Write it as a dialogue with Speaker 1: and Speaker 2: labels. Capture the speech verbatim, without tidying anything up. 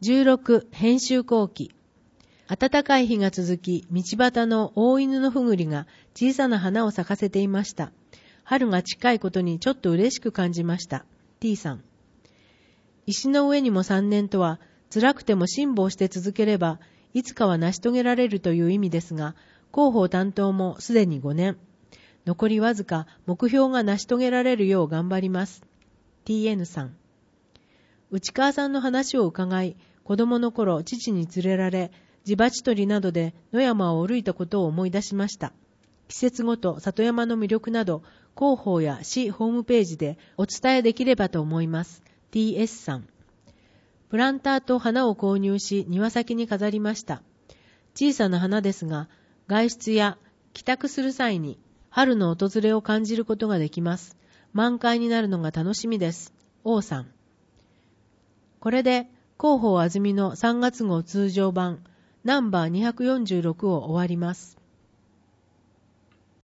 Speaker 1: じゅうろく編集後期。暖かい日が続き、道端の大犬のふぐりが小さな花を咲かせていました。春が近いことにちょっと嬉しく感じました。T さん。石の上にもさんねんとは、辛くても辛抱して続ければ、いつかは成し遂げられるという意味ですが、広報担当もすでにごねん。残りわずか目標が成し遂げられるよう頑張ります。ティーエヌ さん。内川さんの話を伺い、子供の頃父に連れられ、地鉢取りなどで野山を歩いたことを思い出しました。季節ごと里山の魅力など、広報や市ホームページでお伝えできればと思います。ティーエス さん。プランターと花を購入し庭先に飾りました。小さな花ですが、外出や帰宅する際に春の訪れを感じることができます。満開になるのが楽しみです。王さん。これで広報あずみのさんがつ号通常版ナンバーにひゃくよんじゅうろくを終わります。